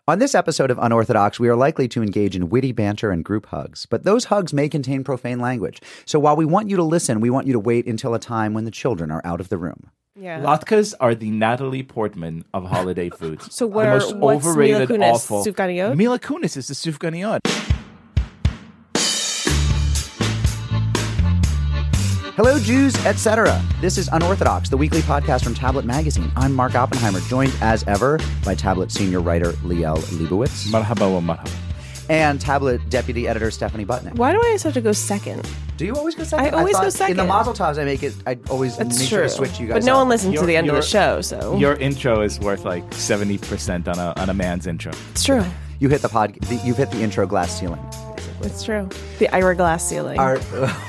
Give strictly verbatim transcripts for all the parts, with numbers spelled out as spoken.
On this episode of Unorthodox, we are likely to engage in witty banter and group hugs, but those hugs may contain profane language. So while we want you to listen, we want you to wait until a time when the children are out of the room. Yeah. Latkes are the Natalie Portman of holiday foods. So what the are, most what's overrated, Mila Kunis? awful. Sufganiyot? Mila Kunis is the Sufganiyot. Hello, Jews, et cetera. This is Unorthodox, the weekly podcast from Tablet Magazine. I'm Mark Oppenheimer, joined as ever by Tablet senior writer Liel Leibovitz. Marhaba wa marhaba. And Tablet deputy editor Stephanie Butnick. Why do I always have to go second? Do you always go second? I always thought go second. In the Mazel Tovs, I make it. I always That's make true. sure to switch you guys. But no up. one listens to Your- the end of your- the show, so Your intro is worth like seventy percent on a on a man's intro. it's true. You hit the pod. The, you've hit the intro glass ceiling. It's true. The Ira Glass ceiling. Our,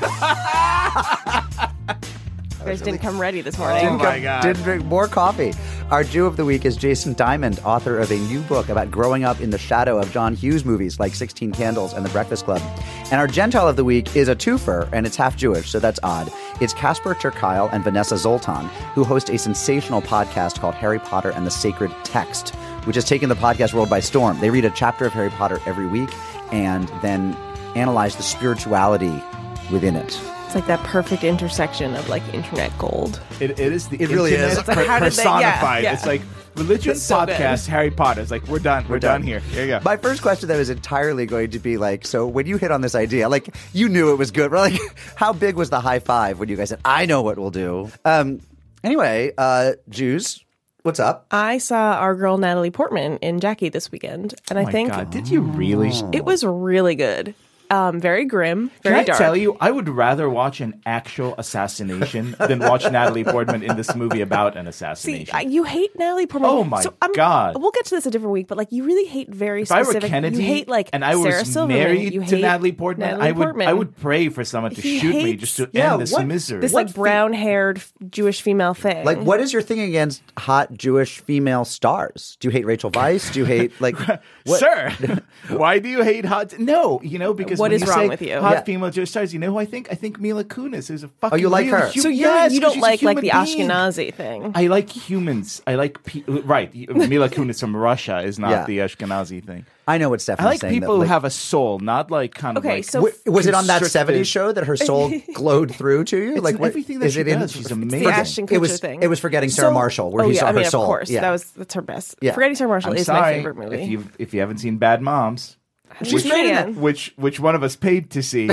you guys didn't come ready this morning. Oh didn't, my come- God. didn't drink more coffee. Our Jew of the week is Jason Diamond, author of a new book about growing up in the shadow of John Hughes movies like sixteen Candles and The Breakfast Club. And our Gentile of the week is a twofer, and it's half Jewish, so that's odd. It's Casper ter Kuile and Vanessa Zoltan, who host a sensational podcast called Harry Potter and the Sacred Text, which has taken the podcast world by storm. They read a chapter of Harry Potter every week and then analyze the spirituality within it. It's like that perfect intersection of like internet gold. It, it is the It really internet is. It's like, how did they- yeah, personified. yeah. It's like religion, It's so good. podcast, Harry Potter. It's like we're done. We're, done. here. Here you go. My first question, though, is entirely going to be like, so when you hit on this idea, like, you knew it was good, but like, how big was the high five when you guys said, I know what we'll do? Um, anyway, uh, Jews, what's up? I saw our girl Natalie Portman in Jackie this weekend, and Oh I my think God, did you really? it was really good. Um, very grim, very Can I dark. tell you, I would rather watch an actual assassination than watch Natalie Portman in this movie about an See, assassination. I- you hate Natalie Portman. Oh my so I'm- God. We'll get to this a different week, but like you really hate very if I were specific. Kennedy you hate like and I was Sarah Silverman. married you to hate Natalie Portman, Natalie I would Portman. I would pray for someone to He shoot me hates- just to Yeah, end this what- misery. This What like brown-haired Jewish female thing. Like, what is your thing against hot Jewish female stars? Do you hate Rachel Weisz? Do you hate, like, what? Sir, why do you hate hot? No, you know, because What when is you wrong say with you? hot Yeah. female Jewish stars, you know who I think? I think Mila Kunis is a fucking. Oh, you like real her. hu- so you yes, you 'cause don't she's a like like the human being. Ashkenazi thing. I like humans. I like pe- right. Mila Kunis from Russia is not Yeah. the Ashkenazi thing. I know what I Stephanie's like saying. people though, who like, have a soul, not like kind of Okay, like. so w- was it on that constricted- seventies show that her soul glowed through to you? It's like in what- everything that is she it in- does. She's It's amazing. the Ashton Kutcher It was thing. it was Forgetting Sarah So- Marshall, where oh, he yeah, saw I her mean, soul. Of course, Yeah. that was that's her best. Yeah. Forgetting Sarah Marshall I'm is sorry my favorite movie. if you if you haven't seen Bad Moms. She's which, great in that. which which one of us paid to see?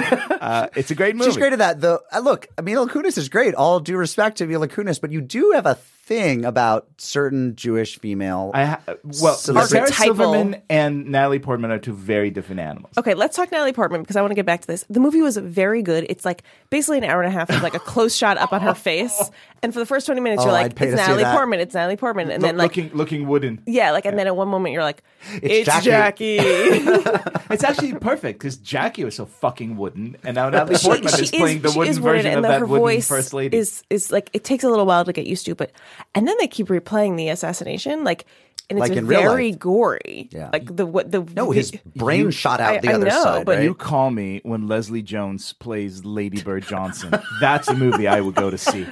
uh, it's a great movie. She's great at that. The uh, look, Mila Kunis is great. All due respect to Mila Kunis, but you do have a thing about certain Jewish female. I ha- well, Celebrity- Sarah Archetypal. Silverman and Natalie Portman are two very different animals. Okay, let's talk Natalie Portman because I want to get back to this. The movie was very good. It's like basically an hour and a half of like a close shot up on her face, and for the first twenty minutes Oh, you're I'd like, pay "It's to see Natalie that. Portman. It's Natalie Portman," and Lo- then like, looking looking wooden. yeah, like, and then at one moment you're like, It's "It's, Jackie." Jackie." It's actually perfect because Jackie was so fucking wooden, and now Natalie She- Portman she is playing the she wooden is wooden, version and of the- that her wooden voice first lady. Is is like it takes a little while to get used to, but and then they keep replaying the assassination, like, and it's Like in real very life. gory. Yeah. Like the what the no, his brain you- shot out I- the I other know, side. but right? You call me when Leslie Jones plays Lady Bird Johnson. That's a movie I would go to see.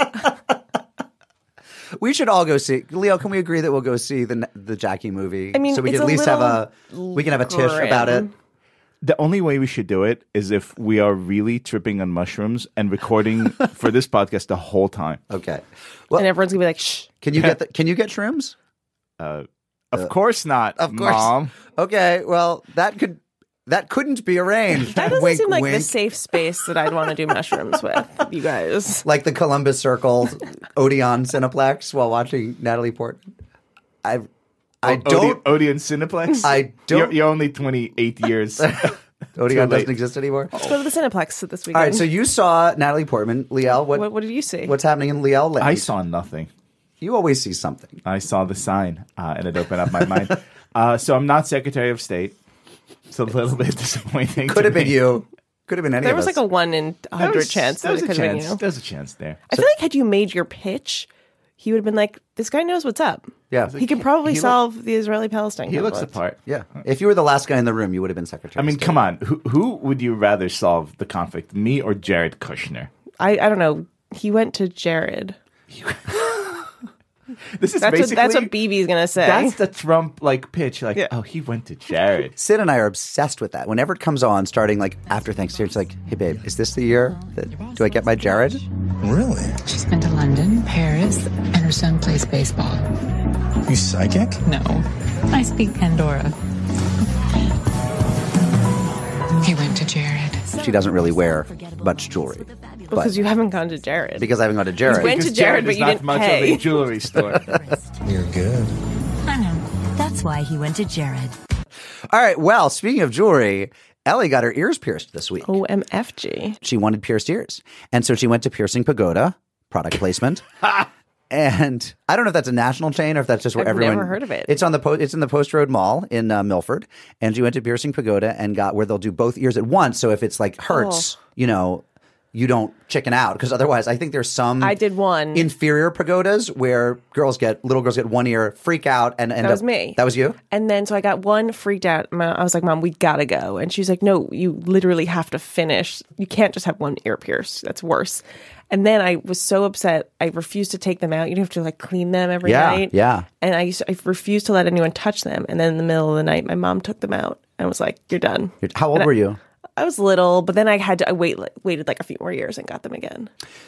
We should all go see. Leo, can we agree that we'll go see the the Jackie movie? I mean, so we it's can at a least have a little we can have a tish about it. grim. The only way we should do it is if we are really tripping on mushrooms and recording for this podcast the whole time. Okay. Well, and everyone's gonna be like, "Shh." can you get the, can you get shrooms? Uh, of course not, Of course. Mom. Okay. Well, that could that couldn't be arranged. That doesn't Wink, seem like wink. the safe space that I'd want to do mushrooms with, you guys. Like the Columbus Circle Odeon Cineplex while watching Natalie Portman. I I don't. Odeon, Odeon Cineplex. I don't- You're, you're only twenty-eight years. Odeon late. doesn't exist anymore. Let's go to the Cineplex this weekend. All right. So you saw Natalie Portman, Liel. What, what, what did you see? what's happening in Liel land? I saw nothing. You always see something. I saw the sign, uh, and it opened up my mind. Uh, so I'm not Secretary of State. It's a little bit disappointing. Could to have been me. you. Could have been any there of was us. like a one in a There hundred was- chance there that was it a could have been chance. you. There's a chance there. I feel like had you made your pitch, he would have been like, "This guy knows what's up. Yeah. He can probably He look- solve the Israeli-Palestine He looks conflict." the part. Yeah. If you were the last guy in the room, you would have been Secretary. I mean, of State. come on. Who, who would you rather solve the conflict, me or Jared Kushner? I, I don't know. He went to Jared. This is That's what, basically that's what B B's gonna say. that's the Trump like pitch. Like, Yeah. oh, he went to Jared. Sid and I are obsessed with that. Whenever it comes on, starting like after Thanksgiving, it's like, hey, babe, is this the year? That, do I get my Jared? Really? She's been to London, Paris, and her son plays baseball. You psychic? No, I speak Pandora. He went to Jared. She doesn't really wear much jewelry. because you haven't gone to Jared. Because I haven't gone to Jared. went to Because Jared, but is you not didn't much pay. of a jewelry store. You're good. I know. That's why he went to Jared. All right. Well, speaking of jewelry, Ellie got her ears pierced this week. O M F G. She wanted pierced ears. And so she went to Piercing Pagoda, product placement. And I don't know if that's a national chain or if that's just where I've everyone. never heard of it. It's on the po- it's in the Post Road Mall in uh, Milford, and she went to Piercing Pagoda and got where they'll do both ears at once. So if it's like hurts, Oh. you know, you don't chicken out because otherwise, I think there's some. I did one. inferior pagodas where girls get little girls get one ear, freak out, and end That was up- me. That was you. And then so I got one, freaked out. Ma- I was like, Mom, we gotta go. And she's like, no, you literally have to finish. You can't just have one ear pierced. That's worse. And then I was so upset. I refused to take them out. You have to like clean them every Yeah, night. yeah. And I used to, I refused to let anyone touch them. And then in the middle of the night, my mom took them out and was like, you're done. You're- How old And I- were you? I was little, but then I had to I wait like, waited like a few more years and got them again.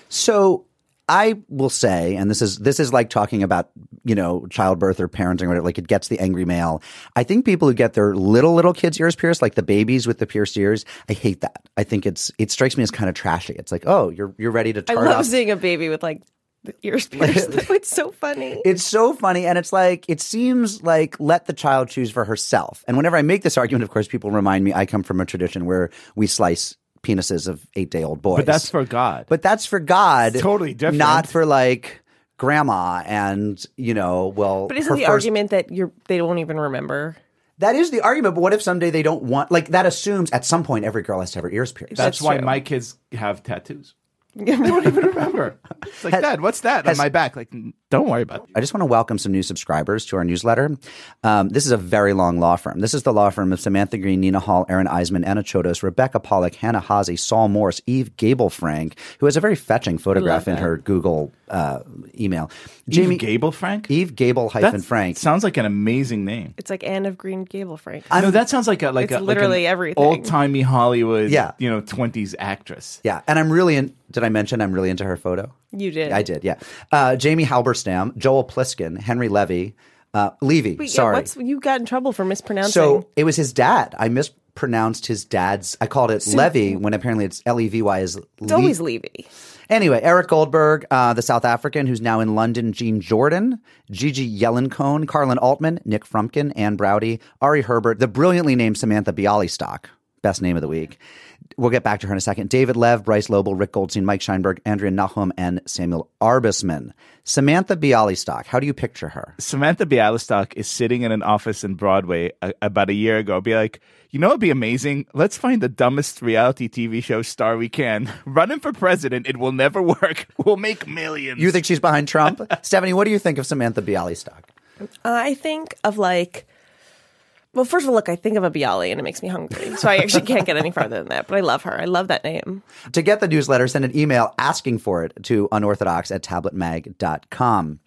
So I will say, and this is this is like talking about, you know, childbirth or parenting or whatever, like it gets the angry male. I think people who get their little, little kids' ears pierced, like the babies with the pierced ears, I hate that. I think it's it strikes me as kind of trashy. It's like, oh, you're you're ready to I turn love up. seeing a baby with like the ears pierced. It's so funny. It's so funny. And it's like, it seems like let the child choose for herself. And whenever I make this argument, of course, people remind me I come from a tradition where we slice penises of eight day old boys. But that's for God. But that's for God. It's totally different. Not for like grandma and, you know, well. But isn't her the first- argument that you're they won't even remember? That is the argument. But what if someday they don't want, like that assumes at some point every girl has to have her ears pierced. That's, That's why true. my kids have tattoos. They don't even remember. It's like, Has- Dad, what's that has- on my back? Like, don't worry about it. I just want to welcome some new subscribers to our newsletter. Um, this is a very long law firm. This is the law firm of Samantha Green, Nina Hall, Aaron Eisman, Anna Chodos, Rebecca Pollack, Hannah Hazy, Saul Morse, Eve Gable-Frank, who has a very fetching photograph in that. her Google uh, email. Jamie Gable Frank? Eve Gable hyphen That Frank. sounds like an amazing name. It's like Anne of Green Gable, Frank. no, that sounds like a like It's a literally like everything. old timey Hollywood, Yeah. you know, twenties actress. Yeah, and I'm really in. Did I mention I'm really into her photo? You did. I did. Yeah, uh, Jamie Halberstam, Joel Pliskin, Henry Levy, uh, Levy. Wait, yeah, sorry. what's, you got in trouble for mispronouncing. So it was his dad. I mispronounced his dad's. I called it Levy when apparently it's L E V Y is. it's always Levy. Anyway, Eric Goldberg, uh, the South African who's now in London, Jean Jordan, Gigi Yellencone, Carlin Altman, Nick Frumpkin, Ann Browdy, Ari Herbert, the brilliantly named Samantha Bialystock, best name of the week. We'll get back to her in a second. David Lev, Bryce Lobel, Rick Goldstein, Mike Scheinberg, Andrea Nahum, and Samuel Arbisman. Samantha Bialystock, how do you picture her? Samantha Bialystock is sitting in an office in Broadway a, about a year ago. Be like, you know, it'd be amazing. Let's find the dumbest reality T V show star we can. Run him for president. It will never work. We'll make millions. You think she's behind Trump? Stephanie, what do you think of Samantha Bialystock? I think of like, well, first of all, look, I think of a Bialy and it makes me hungry. So I actually can't get any farther than that. But I love her. I love that name. To get the newsletter, send an email asking for it to unorthodox at tabletmag dot com.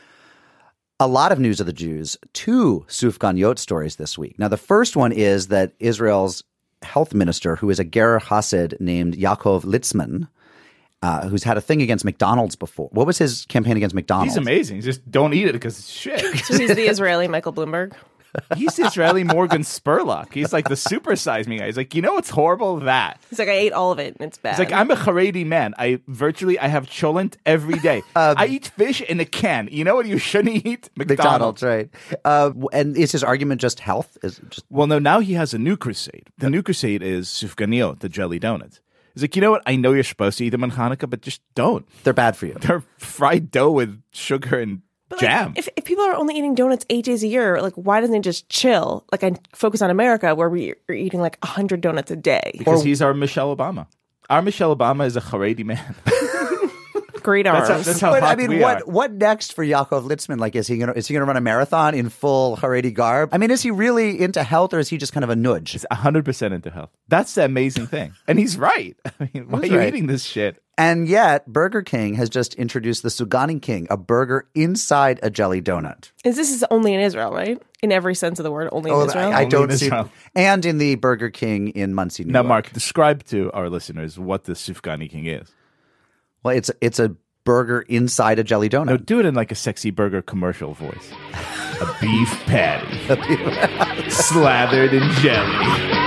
A lot of news of the Jews, two Sufgan Yot stories this week. Now, the first one is that Israel's health minister, who is a Ger Hasid named Yaakov Litzman, uh, who's had a thing against McDonald's before. What was his campaign against McDonald's? He's amazing. Just don't eat it because it's shit. So he's the Israeli Michael Bloomberg. He's Israeli Morgan Spurlock. He's like the supersize me guy. He's like, you know what's horrible? That. He's like, I ate all of it and it's bad. He's like, I'm a Haredi man. I virtually, I have cholent every day. I eat fish in a can. You know what you shouldn't eat? McDonald's, McDonald's. right. Uh, and is his argument just health? Is it just Well, no, now he has a new crusade. The new crusade is Sufganiyot, the jelly donuts. He's like, you know what? I know you're supposed to eat them on Hanukkah, but just don't. they're bad for you? They're fried dough with sugar and But, like, jam. if, if people are only eating donuts eight days a year, like, why doesn't he just chill? Like, I focus on America where we are eating like one hundred donuts a day. because he's our Michelle Obama. Our Michelle Obama is a Haredi man. great arms. That's how, that's how But hot I mean, we what are. what next for Yaakov Litzman? Like, is he gonna is he gonna run a marathon in full Haredi garb? I mean, is he really into health, or is he just kind of a nudge? He's one hundred percent into health. That's the amazing thing. And he's right. I mean, why are He's you right. eating this shit? And yet, Burger King has just introduced the Sugani King, a burger inside a jelly donut. Is this is only in Israel, right? In every sense of the word, only in Oh, Israel. I, I Only don't in see. Israel. And in the Burger King in Muncie, New Now, York. Mark, describe to our listeners what the Sufgani King is. Well, it's it's a burger inside a jelly donut. No, do it in like a sexy burger commercial voice. A beef patty slathered in jelly.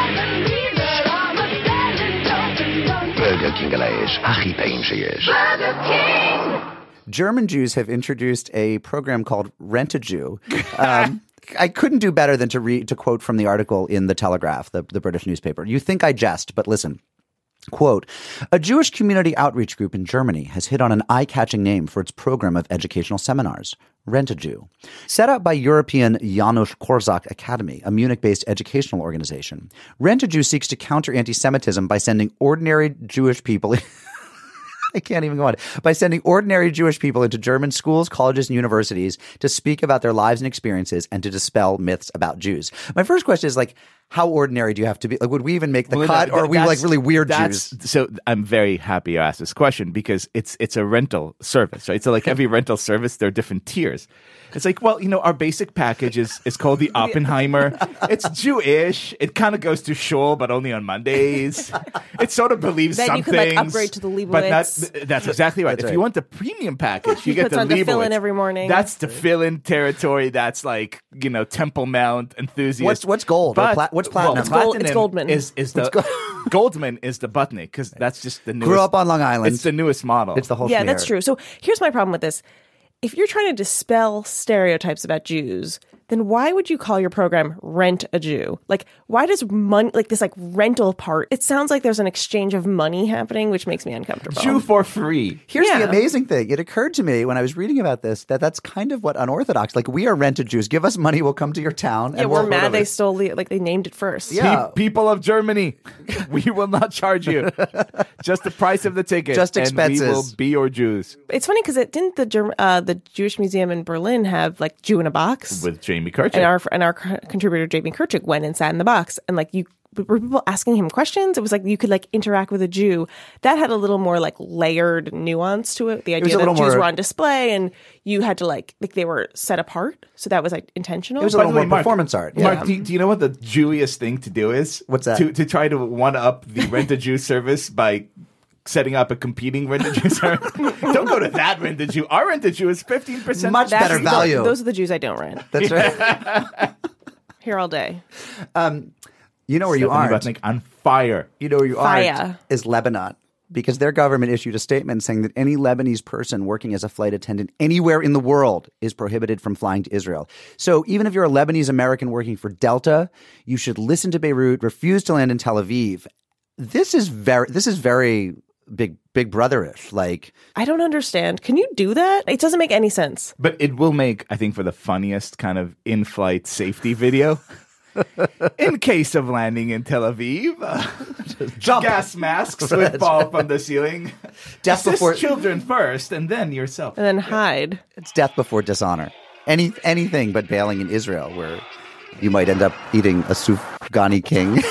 Burger King הכי טעים שיש. German Jews have introduced a program called Rent a Jew. Um, I couldn't do better than to read to quote from the article in the Telegraph, the, the British newspaper. You think I jest, but listen. Quote, a Jewish community outreach group in Germany has hit on an eye-catching name for its program of educational seminars, Rent a Jew. Set up by European Janusz Korczak Academy, a Munich-based educational organization, Rent a Jew seeks to counter anti-Semitism by sending ordinary Jewish people... I can't even go on. By sending ordinary Jewish people into German schools, colleges, and universities to speak about their lives and experiences and to dispel myths about Jews. My first question is like, how ordinary do you have to be? Like, would we even make the Well, cut, that- or are we that's- like really weird that's- Jews? So I'm very happy you asked this question because it's it's a rental service, right? So like every rental service, there are different tiers. It's like, well, you know, our basic package is, is called the Oppenheimer. It's Jewish. It kind of goes to shul, but only on Mondays. It sort of believes Then some you could, like, things, upgrade to the But not, Leibowitz. that's exactly right. That's if right. you want the premium package, you He get puts the on the Leibowitz. fill-in every morning. That's the fill-in territory. That's like, you know, Temple Mount enthusiast. What's- what's gold or But, pla- what's well, platinum? It's gold- it's platinum Goldman. Is, is the, Goldman is the Butnick because that's just the newest. Grew up on Long Island. It's the newest model. It's the whole Yeah, schmear. that's true. So here's my problem with this. If you're trying to dispel stereotypes about Jews, then why would you call your program Rent a Jew? Like, why does money, like this like rental part, it sounds like there's an exchange of money happening, which makes me uncomfortable. Jew for free. Here's Yeah. the amazing thing. It occurred to me when I was reading about this that that's kind of what unorthodox, like we are rented Jews. Give us money, we'll come to your town. Yeah, and we're we'll mad they stole the, like they named it first. Yeah. Pe- people of Germany, we will not charge you. Just the price of the ticket. Just And expenses. we will be your Jews. It's funny because it didn't the Germ- uh, the Jewish Museum in Berlin have like Jew in a box, With Jamie Kirchhoff. and our and our co- contributor Jamie Kirchhoff went and sat in the box, and like you were people asking him questions. It was like you could like interact with a Jew. That had a little more like layered nuance to it. The was idea a that little Jews more- were on display and you had to like like they were set apart. So that was like intentional. It was a By little the way, more Mark- performance art. Yeah. Mark, do, do you know what the Jewiest thing to do is? What's that? To, to try to one up the Rent a Jew service by setting up a competing Rent a Jew service. Don't go to that Rent a Jew. Our Rent a Jew is fifteen percent Much That's better the- value. Those are the Jews I don't rent. That's right. Here all day. You know where you Stephanie aren't. Butnick on fire. You know where you Fire. aren't is Lebanon. Because their government issued a statement saying that any Lebanese person working as a flight attendant anywhere in the world is prohibited from flying to Israel. So even if you're a Lebanese American working for Delta, you should listen to Beirut, refuse to land in Tel Aviv. This is very, this is very big, big brotherish. Like, I don't understand. Can you do that? It doesn't make any sense. But it will make, I think, for the funniest kind of in-flight safety video. In case of landing in Tel Aviv, uh, Jump. gas masks would fall from the ceiling. Death Assist before- children first, and then yourself. And then hide. it's death before dishonor. Any anything but bailing in Israel, where you might end up eating a Sufgani king.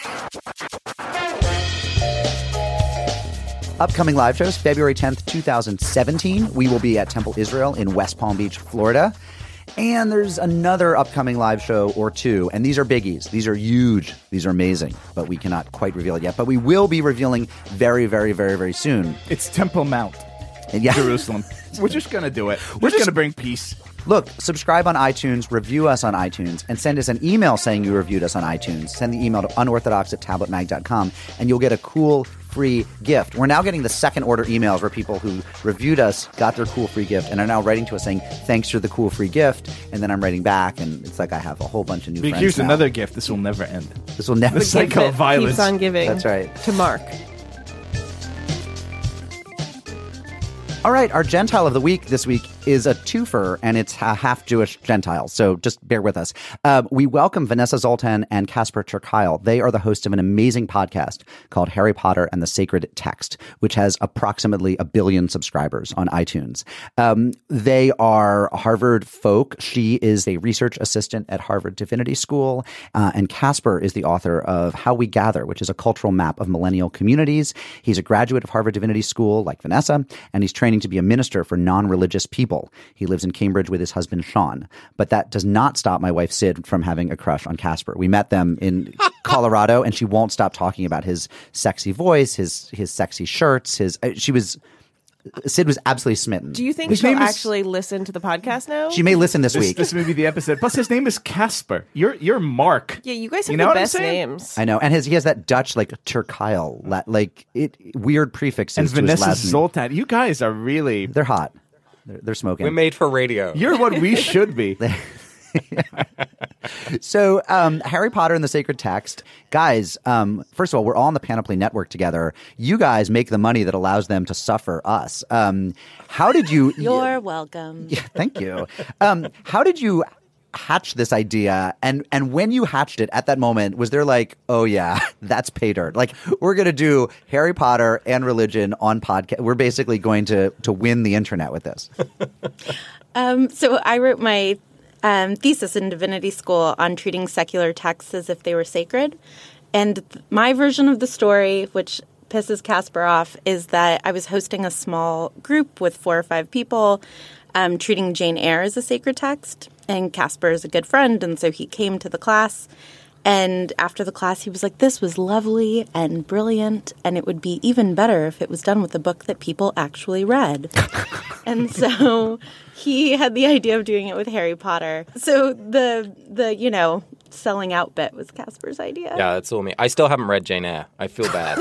Upcoming live shows, February tenth, twenty seventeen. We will be at Temple Israel in West Palm Beach, Florida. And there's another upcoming live show or two. And these are biggies. These are huge. These are amazing. But we cannot quite reveal it yet. But we will be revealing very, very, very, very soon. It's Temple Mount, And yeah. Jerusalem. We're just going to do it. We're, We're just just- going to bring peace. Look, subscribe on iTunes, review us on iTunes, and send us an email saying you reviewed us on iTunes. Send the email to unorthodox at tablet mag dot com, and you'll get a cool free gift. We're now getting the second order emails where people who reviewed us got their cool free gift and are now writing to us saying, thanks for the cool free gift. And then I'm writing back, and it's like I have a whole bunch of new friends Here's now. another gift. This will never end. This will never The cycle Gift of that violence. keeps on giving. That's right. To Mark. All right, our Gentile of the week this week is a twofer, and it's a half Jewish Gentile. So just bear with us. Uh, we welcome Vanessa Zoltan and Casper ter Kuile. They are the hosts of an amazing podcast called Harry Potter and the Sacred Text, which has approximately a billion subscribers on iTunes. Um, they are Harvard folk. She is a research assistant at Harvard Divinity School, uh, and Casper is the author of How We Gather, which is a cultural map of millennial communities. He's a graduate of Harvard Divinity School, like Vanessa, and he's training to be a minister for non-religious people. He lives in Cambridge with his husband, Sean. But that does not stop my wife, Sid, from having a crush on Casper. We met them in Colorado, and she won't stop talking about his sexy voice, his his sexy shirts. His uh, she was Sid was absolutely smitten. Do you think His she'll name is- actually listen to the podcast now? She may listen this, This, week. this may be the episode. Plus, his name is Casper. You're you're Mark. Yeah, you guys have You know the what I'm best saying? names. I know, and his he has that Dutch like ter Kuile, la- like it weird prefixes. And to his Vanessa last name. Zoltan. You guys are really. They're hot. They're, they're smoking. We're made for radio. You're what we should be. So, um, Harry Potter and the Sacred Text. Guys, um, first of all, we're all on the Panoply Network together. You guys make the money that allows them to suffer us. Um, how did you... You're welcome. Yeah, thank you. Um, how did you hatch this idea? And and when you hatched it at that moment, was there like, oh yeah, that's pay dirt. Like, we're going to do Harry Potter and religion on podcast. We're basically going to, to win the internet with this. Um, so I wrote my um, thesis in Divinity School on treating secular texts as if they were sacred. And th- my version of the story, which pisses Casper off, is that I was hosting a small group with four or five people, um, treating Jane Eyre as a sacred text. And Casper is a good friend, and so he came to the class. And after the class, he was like, this was lovely and brilliant, and it would be even better if it was done with a book that people actually read. And so he had the idea of doing it with Harry Potter. So the, the you know, selling out bit was Casper's idea. Yeah, that's all me. I still haven't read Jane Eyre. I feel bad.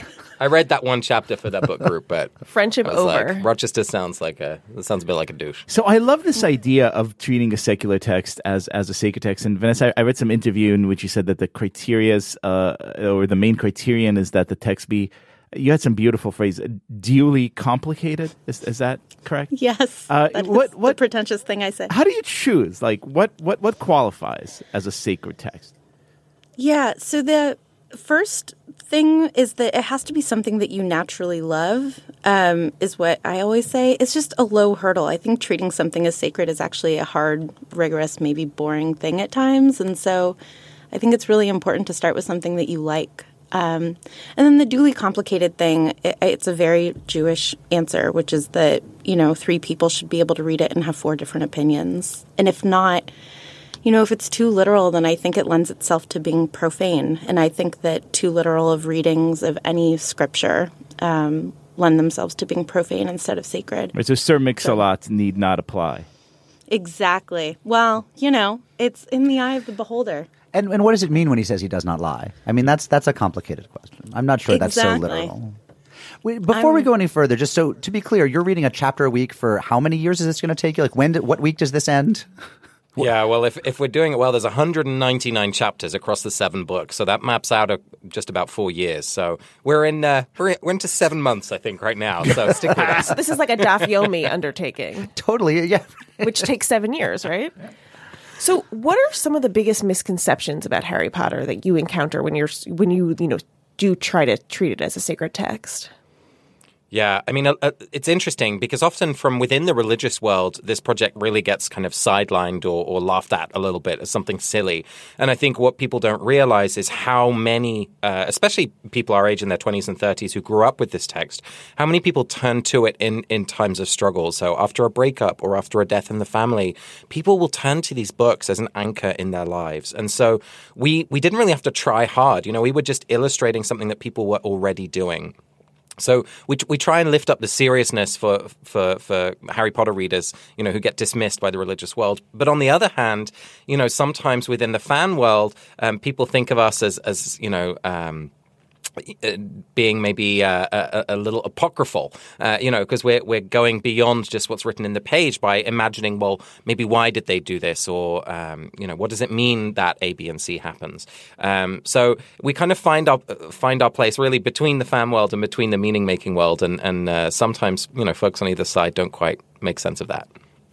I read that one chapter for that book group, but Friendship I was over. like, Rochester sounds like a it sounds a bit like a douche. So I love this idea of treating a secular text as as a sacred text. And Vanessa, I, I read some interview in which you said that the criterias uh, or the main criterion is that the text be. You had some beautiful phrase, duly complicated. Is is that correct? Yes. Uh, that what- is what- the pretentious thing I said. How do you choose? Like, what what what qualifies as a sacred text? Yeah, so the first thing is that it has to be something that you naturally love, um, is what I always say. It's just a low hurdle. I think treating something as sacred is actually a hard, rigorous, maybe boring thing at times. And so I think it's really important to start with something that you like. Um, and then the duly complicated thing, it, it's a very Jewish answer, which is that, you know, three people should be able to read it and have four different opinions. And if not, you know, if it's too literal, then I think it lends itself to being profane. And I think that too literal of readings of any scripture um, lend themselves to being profane instead of sacred. Right, so Sir Mix-a-Lot need not apply. Exactly. Well, you know, it's in the eye of the beholder. And and what does it mean when he says he does not lie? I mean, that's that's a complicated question. I'm not sure that's so Exactly. literal. Wait, before we I'm- go any further, just so to be clear, you're reading a chapter a week for how many years is this going to take you? Like, when? Do, what week does this end? Yeah, well, if if we're doing it well, there's one hundred ninety-nine chapters across the seven books, so that maps out a, just about four years. So we're in uh, we're, in, we're into seven months, I think, right now. So stick with us. So this is like a Dafyomi undertaking, Totally, yeah. which takes seven years, right? So, what are some of the biggest misconceptions about Harry Potter that you encounter when you're when you you know do try to treat it as a sacred text? Yeah, I mean, uh, uh, it's interesting because often from within the religious world, this project really gets kind of sidelined or, or laughed at a little bit as something silly. And I think what people don't realize is how many, uh, especially people our age in their twenties and thirties who grew up with this text, how many people turn to it in, in times of struggle. So after a breakup or after a death in the family, people will turn to these books as an anchor in their lives. And so we, we didn't really have to try hard. You know, we were just illustrating something that people were already doing. So we we try and lift up the seriousness for, for for Harry Potter readers, you know, who get dismissed by the religious world. But on the other hand, you know, sometimes within the fan world, um, people think of us as as you know. Um, being maybe uh, a, a little apocryphal, uh, you know, because we're we're going beyond just what's written in the page by imagining, well, maybe why did they do this, or um, you know, what does it mean that A, B, and C happens? Um, so we kind of find our find our place really between the fan world and between the meaning making world, and and uh, sometimes you know, folks on either side don't quite make sense of that.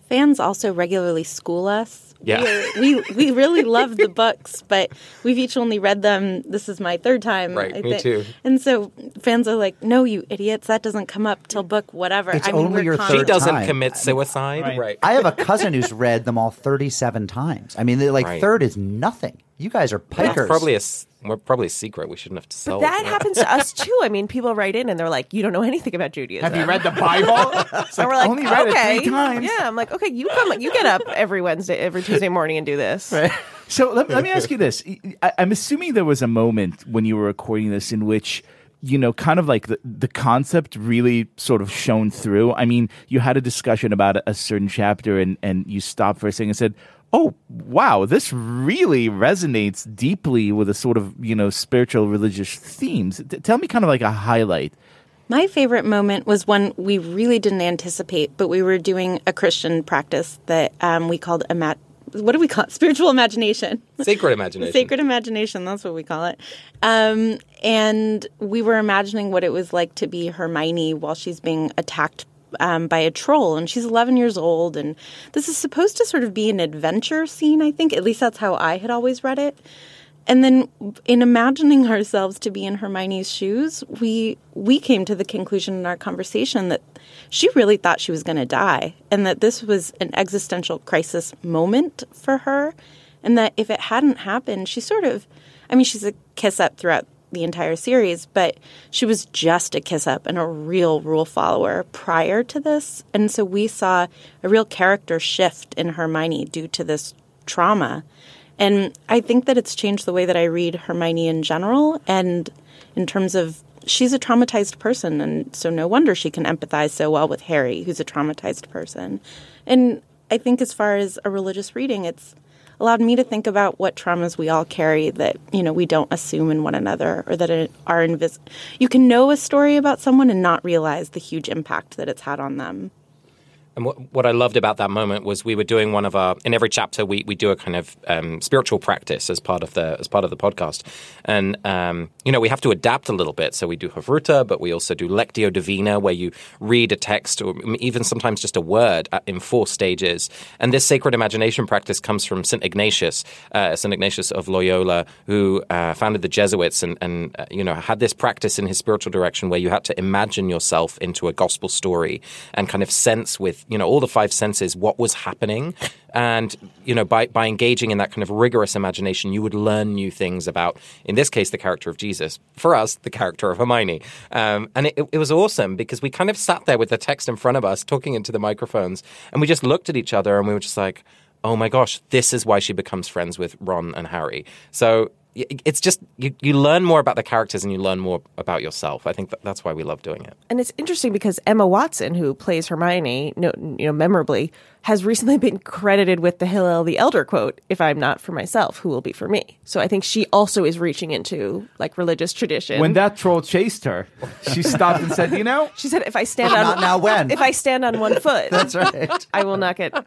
fans also regularly school us. Yeah. We, are, we we really love the books, but we've each only read them. This is my third time. Right, I me think. too. And so fans are like, no, you idiots, that doesn't come up till book whatever. It's I mean, only we're your con- She third doesn't time. commit suicide. Right. Right. I have a cousin who's read them all thirty-seven times. I mean, they're like Right. third is nothing. You guys are pikers. That's probably a, s- we're probably a secret. We shouldn't have to sell But that it. happens to us too. I mean, people write in and they're like, "You don't know anything about Judaism." Have you read the Bible? It's And like, we're like, only read okay, it three times. yeah. I'm like, okay, you come, you get up every Wednesday, every Tuesday morning and do this. Right. So let, let me ask you this. I, I'm assuming there was a moment when you were recording this in which, you know, kind of like the, the concept really sort of shone through. I mean, you had a discussion about a, a certain chapter and, and you stopped for a second and said, oh, wow, this really resonates deeply with a sort of, you know, spiritual religious themes. T- tell me kind of like a highlight. My favorite moment was one we really didn't anticipate, but we were doing a Christian practice that um, we called a mat. What do we call it? Spiritual imagination. Sacred imagination. Sacred imagination, that's what we call it. Um, and we were imagining what it was like to be Hermione while she's being attacked um, by a troll. And she's eleven years old. And this is supposed to sort of be an adventure scene, I think. At least that's how I had always read it. And then in imagining ourselves to be in Hermione's shoes, we we came to the conclusion in our conversation that she really thought she was going to die and that this was an existential crisis moment for her. And that if it hadn't happened, she sort of, I mean, she's a kiss up throughout the entire series, but she was just a kiss up and a real rule follower prior to this. And so we saw a real character shift in Hermione due to this trauma. And I think that it's changed the way that I read Hermione in general. And in terms of, she's a traumatized person. And so no wonder she can empathize so well with Harry, who's a traumatized person. And I think as far as a religious reading, it's allowed me to think about what traumas we all carry that, you know, we don't assume in one another or that are invisible. You can know a story about someone and not realize the huge impact that it's had on them. And what, what I loved about that moment was we were doing one of our, in every chapter we, we do a kind of um, spiritual practice as part of the as part of the podcast. And, um, you know, we have to adapt a little bit. So we do Havruta, but we also do Lectio Divina, where you read a text or even sometimes just a word in four stages. And this sacred imagination practice comes from Saint Ignatius, uh, Saint Ignatius of Loyola, who uh, founded the Jesuits and, and uh, you know, had this practice in his spiritual direction where you had to imagine yourself into a gospel story and kind of sense with, you know, all the five senses, what was happening. And, you know, by, by engaging in that kind of rigorous imagination, you would learn new things about, in this case, the character of Jesus. For us, the character of Hermione. Um, and it, it was awesome because we kind of sat there with the text in front of us, talking into the microphones, and we just looked at each other and we were just like, oh my gosh, this is why she becomes friends with Ron and Harry. So it's just, you, you learn more about the characters and you learn more about yourself. I think that that's why we love doing it. And it's interesting because Emma Watson, who plays Hermione, no, you know, memorably, has recently been credited with the Hillel the Elder quote, "If I'm not for myself, who will be for me?" So I think she also is reaching into like religious tradition. When that troll chased her, she stopped and said, you know, she said, "If I stand on Not now when. if I stand on one foot, That's right. I will not get."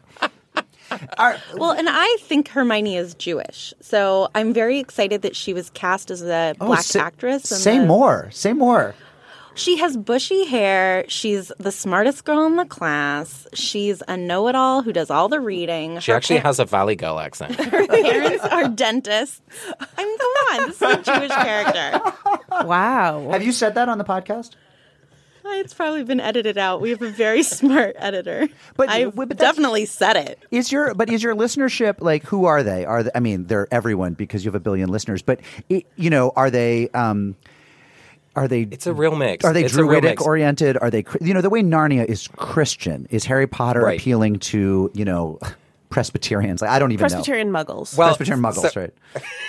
Well, and I think Hermione is Jewish, so I'm very excited that she was cast as a Oh, black say, actress. and Say the- more. Say more. She has bushy hair. She's the smartest girl in the class. She's a know-it-all who does all the reading. She Her actually pa- has a Valley Girl accent. her parents are dentists. I mean, come on, this is a Jewish character. Wow. Have you said that on the podcast? It's probably been edited out. We have a very smart editor. But- I've but that's- definitely said it. Is your but is your listenership like, who are they? Are they, I mean, they're everyone because you have a billion listeners. But it, you know, are they? Um, Are they? It's a real mix. Are they It's a real Druidic mix. oriented? Are they? You know, the way Narnia is Christian. Is Harry Potter Right. appealing to, you know, Presbyterians? Like, I don't even Presbyterian muggles. Well, know. Presbyterian Muggles, so- right?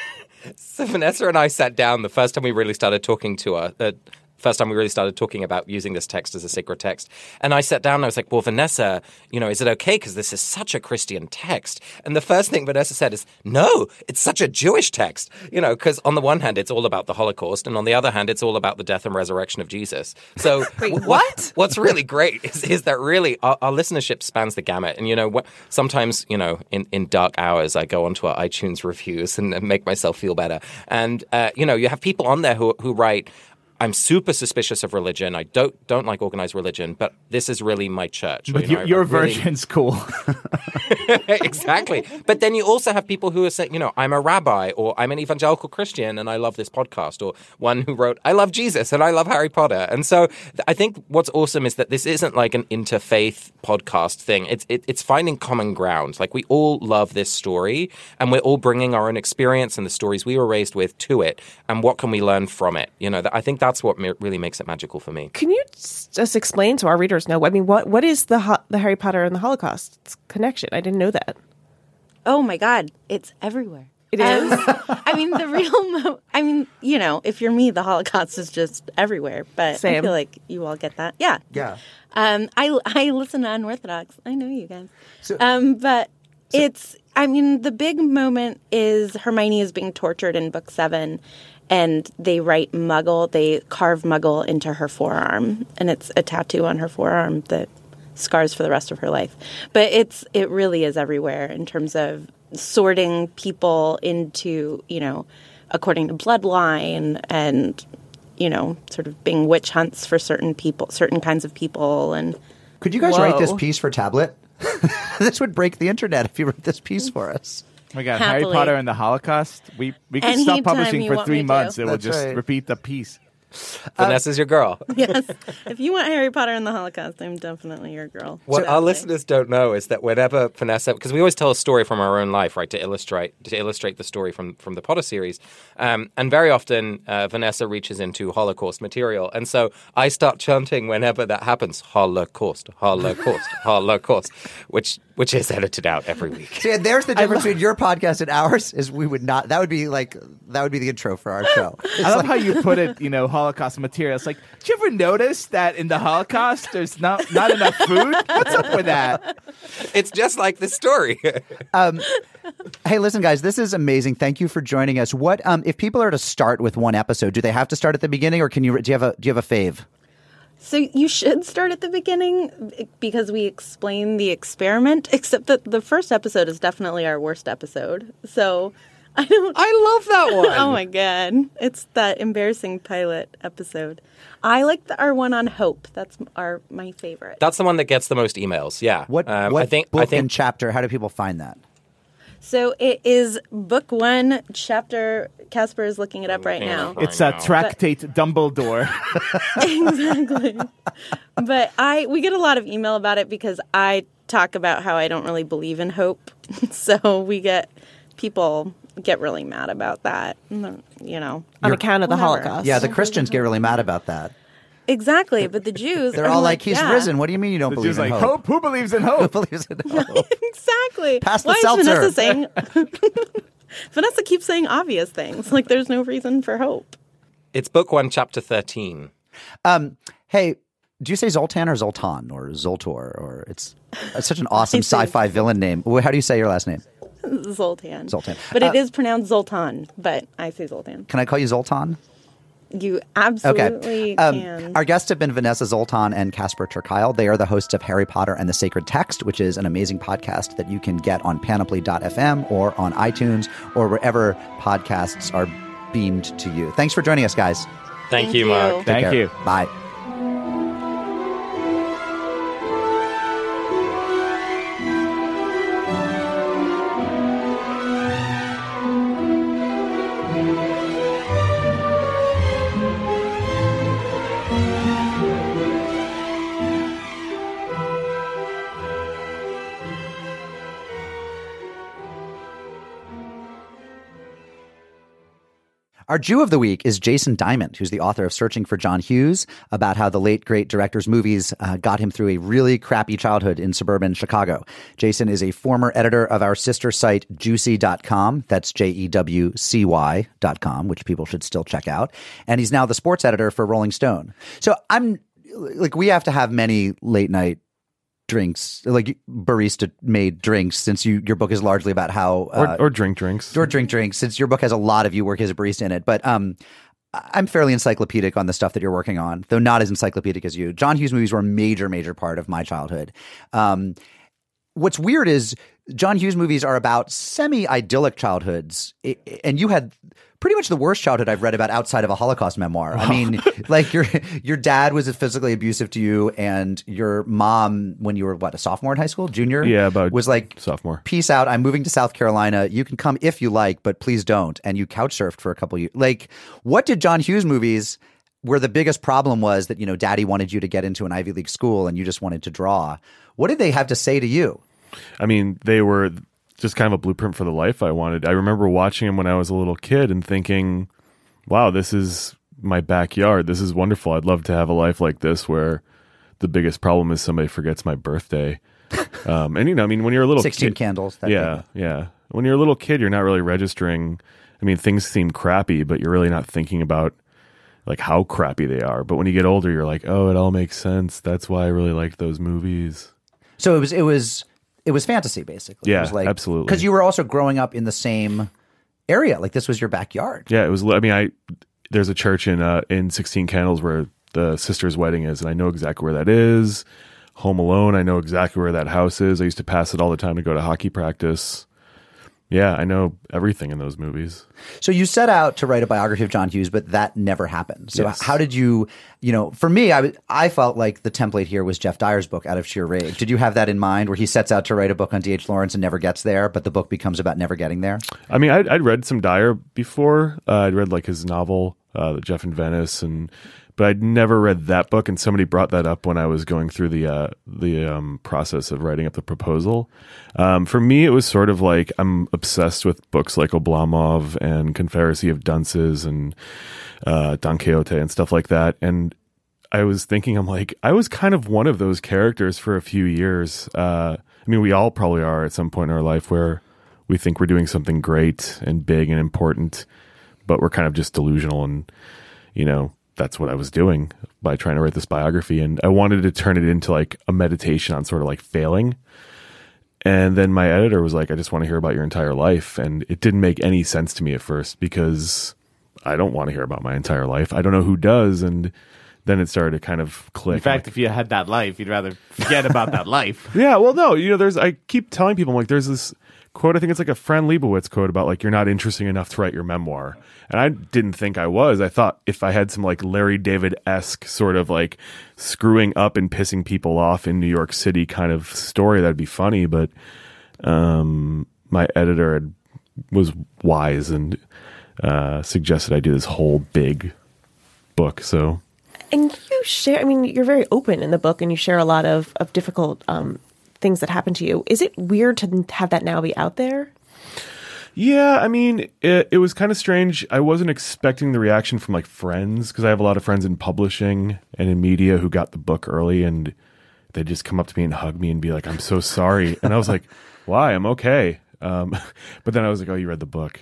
So Vanessa and I sat down the first time we really started talking to her. Uh, First time we really started talking about using this text as a sacred text. And I sat down and I was like, well, Vanessa, you know, is it okay? Because this is such a Christian text. And the first thing Vanessa said is, no, it's such a Jewish text. You know, because on the one hand, it's all about the Holocaust. And on the other hand, it's all about the death and resurrection of Jesus. So Wait, what- what? What's really great is, is that really our, our listenership spans the gamut. And, you know, what, sometimes, you know, in, in dark hours, I go onto our iTunes reviews and, and make myself feel better. And, uh, you know, you have people on there who, who write, I'm super suspicious of religion. I don't don't like organized religion, but this is really my church. But you know, your, your I really- version's cool. Exactly. But then you also have people who are saying, you know, I'm a rabbi or I'm an evangelical Christian and I love this podcast, or one who wrote, I love Jesus and I love Harry Potter. And so th- I think what's awesome is that this isn't like an interfaith podcast thing. It's it, it's finding common ground. Like, we all love this story and we're all bringing our own experience and the stories we were raised with to it. And what can we learn from it? You know, th- I think that's what me- really makes it magical for me. Can you s- just explain so our readers know? I mean, what what is the ho- the Harry Potter and the Holocaust connection? I didn't know that. Oh my God, it's everywhere. It is? I mean, the real, mo- I mean, you know, if you're me, the Holocaust is just everywhere. But I Same. feel like you all get that. Yeah. Yeah. Um, I, I listen to Unorthodox. I know you guys. um, but it's, I mean, the big moment is Hermione is being tortured in book seven. And they write Muggle, they carve Muggle into her forearm. And it's a tattoo on her forearm that scars for the rest of her life. But it's it really is everywhere in terms of sorting people into, you know, according to bloodline and, you know, sort of being witch hunts for certain people, certain kinds of people. And Could you guys Whoa. write this piece for tablet? This would break the internet if you wrote this piece for us. Oh my God, Happily. Harry Potter and the Holocaust. We we could stop Anytime publishing you for want three me to. months. It will That's just right. repeat the piece. Vanessa's your girl. yes, if you want Harry Potter and the Holocaust, I'm definitely your girl. What our Definitely. listeners don't know is that whenever Vanessa, because we always tell a story from our own life, right, to illustrate to illustrate the story from, from the Potter series, um, and very often uh, Vanessa reaches into Holocaust material, and so I start chanting whenever that happens, Holocaust, Holocaust, Holocaust, which which is edited out every week. See, there's the difference between your podcast and ours. Is we would not. That would be like that would be the intro for our show. It's I love like- how you put it, you know, Holocaust material. It's like, did you ever notice that in the Holocaust there's not not enough food? What's up with that? It's just like the story. Hey, listen, guys, this is amazing. Thank you for joining us. What um, if people are to start with one episode? Do they have to start at the beginning, or can you? Do you have a Do you have a fave? So you should start at the beginning because we explain the experiment, except that the first episode is definitely our worst episode. So I don't... I love that one. Oh my God. It's that embarrassing pilot episode. I like the, our one on hope. That's our my favorite. That's the one that gets the most emails. Yeah. What Um, What I think book I think and chapter? How do people find that? So it is book one, chapter... Casper is looking it up right now. It's a tractate Dumbledore. Exactly. But I we get a lot of email about it because I talk about how I don't really believe in hope. So we get people get really mad about that. You know, On account of the whatever. Holocaust. Yeah, the Christians get really mad about that. Exactly, but the Jews They're are all like, "He's yeah. risen." What do you mean you don't The believe Jews in like, hope? hope? Who believes in Who hope? believes in hope? Exactly. Pass the Why seltzer. is Vanessa saying? Vanessa keeps saying obvious things like there's no reason for hope. it's book one, chapter thirteen. Um, hey, do you say Zoltan or Zoltan or Zoltor or it's, it's such an awesome I say- sci-fi villain name. Wh- How do you say your last name? Zoltan. Zoltan. But Uh, it is pronounced Zoltan, but I say Zoltan. Can I call you Zoltan? You Okay. absolutely Um, can. our guests have been Vanessa Zoltan and Casper ter Kuile. They are the hosts of Harry Potter and the Sacred Text, which is an amazing podcast that you can get on panoply dot f m or on iTunes or wherever podcasts are beamed to you. Thanks for joining us, guys. Thank, Thank you, you. Mark. Take Thank care. you. Bye. Our Jew of the week is Jason Diamond, who's the author of Searching for John Hughes, about how the late, great director's movies uh, got him through a really crappy childhood in suburban Chicago. Jason is a former editor of our sister site, Juicy dot com. That's J E W C Y dot com, which people should still check out. And he's now the sports editor for Rolling Stone. So I'm like, we have to have many late night drinks, like barista made drinks, since you your book is largely about how uh, or, or drink drinks. or drink drinks, since your book has a lot of you work as a barista in it. But um, I'm fairly encyclopedic on the stuff that you're working on, though not as encyclopedic as you. John Hughes movies were a major, major part of my childhood. Um, what's weird is John Hughes movies are about semi-idyllic childhoods, I- and you had pretty much the worst childhood I've read about outside of a Holocaust memoir. I mean, like your your dad was physically abusive to you, and your mom, when you were what, a sophomore in high school, junior, Yeah, about was like, sophomore. Peace out. I'm moving to South Carolina. You can come if you like, but please don't. And you couch surfed for a couple years. Like, what did John Hughes movies, where the biggest problem was that, you know, Daddy wanted you to get into an Ivy League school and you just wanted to draw? What did they have to say to you? I mean, they were just kind of a blueprint for the life I wanted. I remember watching them when I was a little kid and thinking, wow, this is my backyard. This is wonderful. I'd love to have a life like this where the biggest problem is somebody forgets my birthday. Um, and, you know, I mean, when you're a little sixteen kid, candles. That yeah, thing. yeah. When you're a little kid, you're not really registering. I mean, things seem crappy, but you're really not thinking about like how crappy they are. But when you get older, you're like, oh, it all makes sense. That's why I really liked those movies. So it was, it was, it was fantasy, basically. Yeah, it was like, absolutely. Because you were also growing up in the same area. Like, this was your backyard. Yeah, it was. I mean, I there's a church in uh, in sixteen Candles where the sister's wedding is, and I know exactly where that is. Home Alone, I know exactly where that house is. I used to pass it all the time to go to hockey practice. Yeah, I know everything in those movies. So you set out to write a biography of John Hughes, but that never happened. So Yes. how did you, you know, for me, I, w- I felt like the template here was Jeff Dyer's book, Out of Sheer Rage. Did you have that in mind, where he sets out to write a book on D H Lawrence and never gets there, but the book becomes about never getting there? I mean, I'd, I'd read some Dyer before. Uh, I'd read like his novel, uh, Jeff in Venice, and but I'd never read that book. And somebody brought that up when I was going through the uh, the um, process of writing up the proposal. Um, for me, it was sort of like I'm obsessed with books like Oblomov and Confederacy of Dunces and uh, Don Quixote and stuff like that. And I was thinking, I'm like, I was kind of one of those characters for a few years. Uh, I mean, we all probably are at some point in our life where we think we're doing something great and big and important, but we're kind of just delusional. And, you know, that's what I was doing by trying to write this biography. And I wanted to turn it into like a meditation on sort of like failing. And then my editor was like, I just want to hear about your entire life. And it didn't make any sense to me at first because I don't want to hear about my entire life. I don't know who does. And then it started to kind of click. In fact, like, if you had that life, you'd rather forget about that life. yeah, well, no, you know, there's, I keep telling people, I'm like, there's this quote, I think it's like a Fran Lebowitz quote about like, you're not interesting enough to write your memoir. And I didn't think I was. I thought if I had some like Larry David-esque sort of like screwing up and pissing people off in New York City kind of story, that'd be funny. But um, my editor had, was wise and uh, suggested I do this whole big book. So, And you share, I mean, you're very open in the book and you share a lot of, of difficult um, things that happen to you. Is it weird to have that now be out there? yeah, I mean, it, it was kind of strange. I wasn't expecting the reaction from like friends because I have a lot of friends in publishing and in media who got the book early and they'd just come up to me and hug me and be like, I'm so sorry. And I was like, why? I'm okay. Um, but then I was like, oh, you read the book.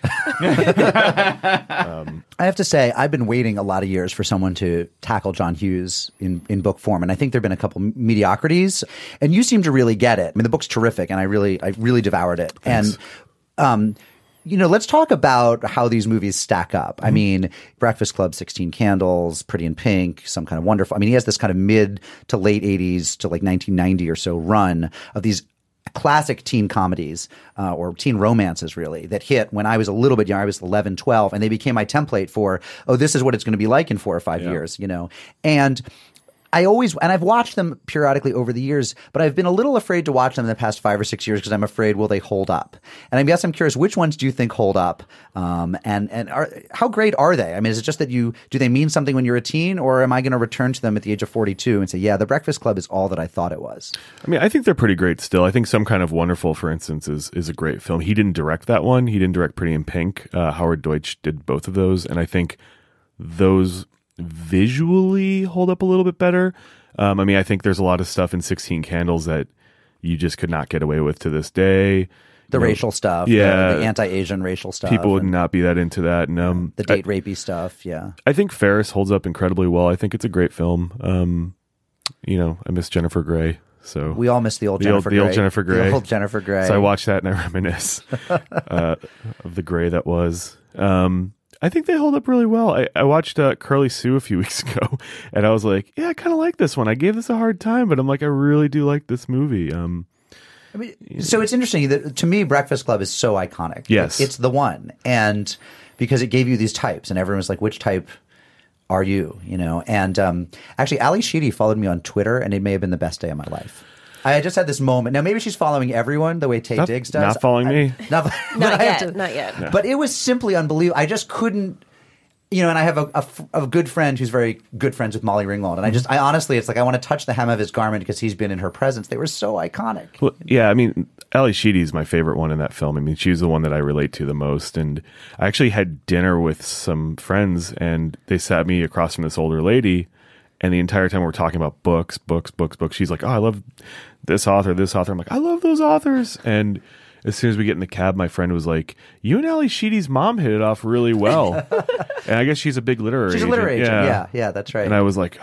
um, I have to say, I've been waiting a lot of years for someone to tackle John Hughes in, in book form. And I think there have been a couple mediocrities. And you seem to really get it. I mean, the book's terrific. And I really, I really devoured it. Thanks. And, um, you know, let's talk about how these movies stack up. I mean, Breakfast Club, sixteen Candles, Pretty in Pink, Some Kind of Wonderful. I mean, he has this kind of mid to late eighties to like nineteen ninety or so run of these classic teen comedies uh, or teen romances, really, that hit when I was a little bit younger. I was eleven, twelve, and they became my template for, oh, this is what it's going to be like in four or five Yeah. years, you know. And I always, and I've watched them periodically over the years, but I've been a little afraid to watch them in the past five or six years because I'm afraid, will they hold up? And I guess I'm curious, which ones do you think hold up? Um, and and are, how great are they? I mean, is it just that you, do they mean something when you're a teen, or am I going to return to them at the age of forty-two and say, yeah, The Breakfast Club is all that I thought it was? I mean, I think they're pretty great still. I think Some Kind of Wonderful, for instance, is is a great film. He didn't direct that one. He didn't direct Pretty in Pink. Uh, Howard Deutsch did both of those. And I think those visually hold up a little bit better. Um, I mean, I think there's a lot of stuff in sixteen Candles that you just could not get away with to this day. The You know, racial stuff, yeah. the, the anti-Asian racial stuff. People would and not be that into that. And um, the date rapey stuff, yeah. I, I think Ferris holds up incredibly well. I think it's a great film. Um, you know, I miss Jennifer Grey. So We all miss the old the old, Jennifer the Grey. old Jennifer Grey. The old Jennifer Grey. So I watch that and I reminisce uh, of the Grey that was. Um, I think they hold up really well. I, I watched uh, Curly Sue a few weeks ago, and I was like, yeah, I kind of like this one. I gave this a hard time, but I'm like, I really do like this movie. Um, I mean, so it's interesting that to me, Breakfast Club is so iconic. Yes. It's the one. And because it gave you these types, and everyone was like, which type are you? You know? And um, actually, Ali Sheedy followed me on Twitter, and it may have been the best day of my life. I just had this moment. Now, maybe she's following everyone the way Tate Not- Diggs does. not following I- me. Not, Not I have yet. to- Not yet. But it was simply unbelievable. I just couldn't. You know, and I have a, a f- a good friend who's very good friends with Molly Ringwald. And I just, I honestly, it's like I want to touch the hem of his garment because he's been in her presence. They were so iconic. Well, yeah, I mean, Ali Sheedy is my favorite one in that film. I mean, she was the one that I relate to the most. And I actually had dinner with some friends, and they sat me across from this older lady. And the entire time we're talking about books, books, books, books. She's like, "Oh, I love this author, this author." I'm like, "I love those authors." And as soon as we get in the cab, my friend was like, "You and Ali Sheedy's mom hit it off really well." And I guess she's a big literary She's a agent. literary agent. Yeah, yeah, that's right. And I was like,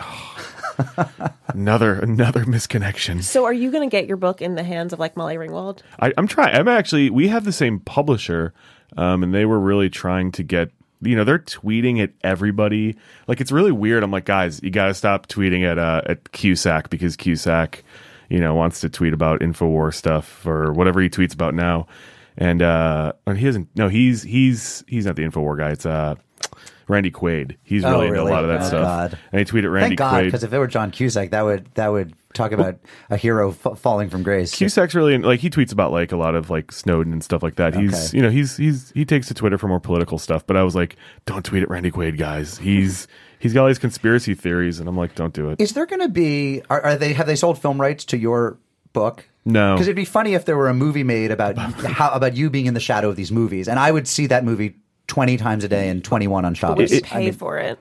oh, another another misconnection. So are you going to get your book in the hands of like Molly Ringwald? I, I'm trying. I'm actually. We have the same publisher, um, and they were really trying to get. You know, they're tweeting at everybody. Like, it's really weird. I'm like, guys, you got to stop tweeting at uh, at Cusack because Cusack, you know, wants to tweet about Infowars stuff or whatever he tweets about now. And uh, and he doesn't. No, he's he's he's not the Infowar guy. It's uh, Randy Quaid. He's Oh, really into really? a lot of that Oh, stuff. God. And he tweeted Randy Thank God, Quaid. because if it were John Cusack, that would that would talk about a hero f- falling from grace. Cusack's really in, like he tweets about like a lot of like Snowden and stuff like that. He's Okay. you know he's he's he takes to Twitter for more political stuff. But I was like, don't tweet at Randy Quaid, guys. He's he's got all these conspiracy theories, and I'm like, don't do it. Is there going to be? Are, are they? Have they sold film rights to your book? No, Because it'd be funny if there were a movie made about how about you being in the shadow of these movies, and I would see that movie twenty times a day and twenty-one on Would Shabbos. you it- pay I mean, for it?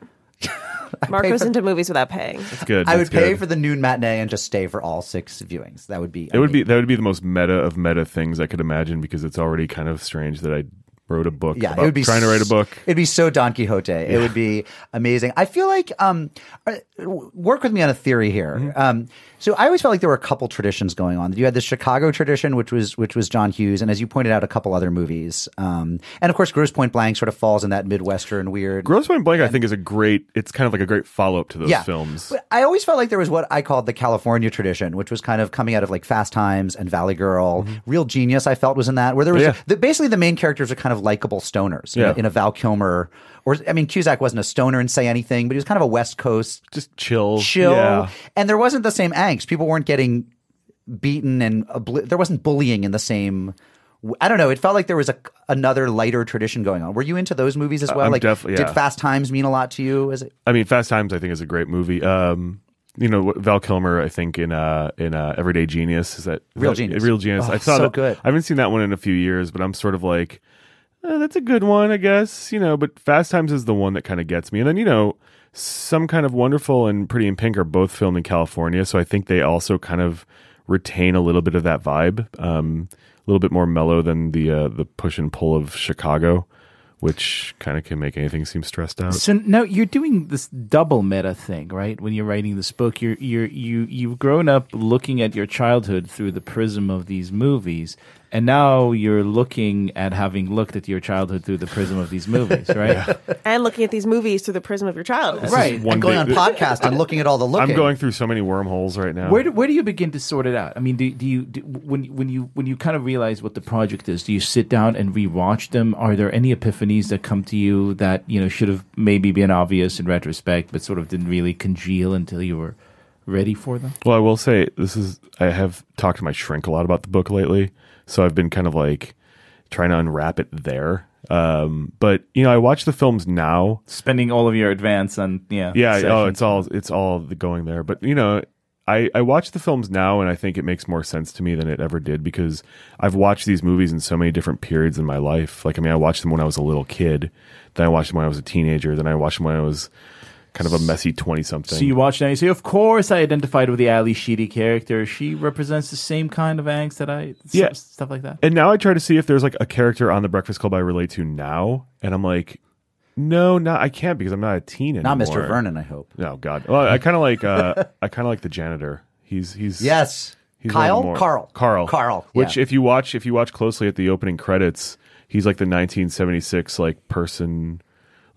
Marco's for- into movies without paying. it's good. I That's would pay good. for the noon matinee and just stay for all six viewings. That would be. It would be that would be the most meta of meta things I could imagine because it's already kind of strange that I wrote a book. Yeah, about it would be trying to write a book. It'd be so Don Quixote. It would be amazing. I feel like um, uh, work with me on a theory here. Mm-hmm. Um, so I always felt like there were a couple traditions going on. You had the Chicago tradition, which was which was John Hughes, and as you pointed out, a couple other movies. Um, and of course, Grosse Pointe Blank sort of falls in that Midwestern weird. Grosse Pointe Blank, I think, is a great. It's kind of like a great follow up to those yeah. films. But I always felt like there was what I called the California tradition, which was kind of coming out of like Fast Times and Valley Girl. Real Genius, I felt, was in that, where there was Yeah. the, basically the main characters are kind of likable stoners in, Yeah. a, in a Val Kilmer. Or I mean, Cusack wasn't a stoner and say anything, but he was kind of a West Coast Just chill, chill, Yeah. and there wasn't the same angst. People weren't getting beaten, and obli- there wasn't bullying in the same. I don't know. It felt like there was a another lighter tradition going on. Were you into those movies as well? I'm like, definitely- did yeah. Fast Times mean a lot to you? As it, I mean, Fast Times, I think, is a great movie. Um, you know, Val Kilmer, I think in uh, in uh, Everyday Genius is that Real that- Genius. Real Genius. Oh, I saw so that, good. I haven't seen that one in a few years, but I'm sort of like, eh, that's a good one, I guess. You know, but Fast Times is the one that kind of gets me. And then you know, Some Kind of Wonderful and Pretty in Pink are both filmed in California, so I think they also kind of retain a little bit of that vibe. Um, a little bit more mellow than the uh, the push and pull of Chicago, which kind of can make anything seem stressed out. So now you're doing this double meta thing, right? When you're writing this book, you're you're you you've grown up looking at your childhood through the prism of these movies, and now you're looking at having looked at your childhood through the prism of these movies, right? And looking at these movies through the prism of your childhood. Right. One and going big- on podcast and looking at all the looking. I'm going through so many wormholes right now. Where do, where do you begin to sort it out? I mean, do, do you do, when when you when you kind of realize what the project is? Do you sit down and rewatch them? Are there any epiphanies that come to you that you know should have maybe been obvious in retrospect, but sort of didn't really congeal until you were ready for them? Well, I will say this is I have talked to my shrink a lot about the book lately, so I've been kind of like trying to unwrap it there. Um, but you know, I watch the films now. Spending all of your advance on yeah Yeah, oh, sessions. it's all it's all the going there. But you know, I I watch the films now, and I think it makes more sense to me than it ever did because I've watched these movies in so many different periods in my life. Like, I mean, I watched them when I was a little kid, then I watched them when I was a teenager, then I watched them when I was kind of a messy twenty-something. So you watch that and you say, of course I identified with the Ali Sheedy character. She represents the same kind of angst that I... Yeah. s- Stuff like that. And now I try to see if there's like a character on The Breakfast Club I relate to now, and I'm like, no, no, I can't because I'm not a teen anymore. Not Mister Vernon, I hope. No, God. Well, I kind of like uh, I kind of like the janitor. He's he's Yes. he's one of the Kyle? more- Carl. Carl, Carl, Which, yeah. if you watch if you watch closely at the opening credits, he's like the nineteen seventy-six like person.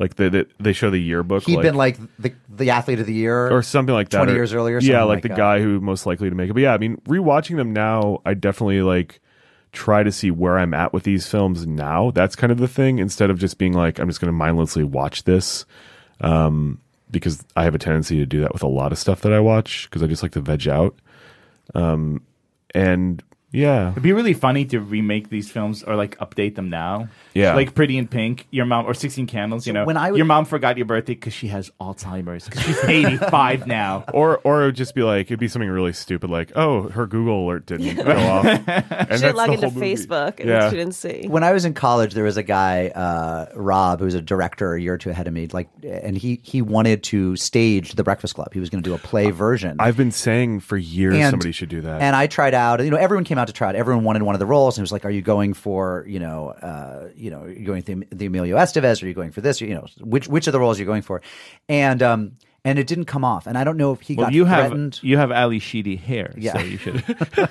Like the, the, they show the yearbook. He'd like, been like the the athlete of the year, or something like that, twenty or- years earlier. Yeah, something like, the that. guy who most likely to make it. But yeah, I mean, rewatching them now, I definitely like try to see where I'm at with these films now. That's kind of the thing. Instead of just being like, I'm just going to mindlessly watch this, um, because I have a tendency to do that with a lot of stuff that I watch because I just like to veg out. Um, and yeah, It'd be really funny to remake these films or like update them now. Yeah. Like Pretty in Pink, your mom, or sixteen Candles, you know. when I would- your mom forgot your birthday because she has Alzheimer's because she's eighty-five now. or or it would just be like it'd be something really stupid like, oh, her Google alert didn't go off. And She that's didn't log the into whole movie. Facebook and Yeah. she didn't see. When I was in college, there was a guy, uh, Rob, who was a director a year or two ahead of me. Like, and he he wanted to stage The Breakfast Club. He was going to do a play version. I've been saying for years And- somebody should do that. And I tried out. You know, everyone came out to try it. Everyone wanted one of the roles, and it was like, "Are you going for you know, uh, you know, you're going for the, the Emilio Estevez? Or are you going for this? You know, which which of the roles you're going for?" And um, and it didn't come off. And I don't know if he Well, got you have threatened. you have Ali Sheedy hair, Yeah. so you should.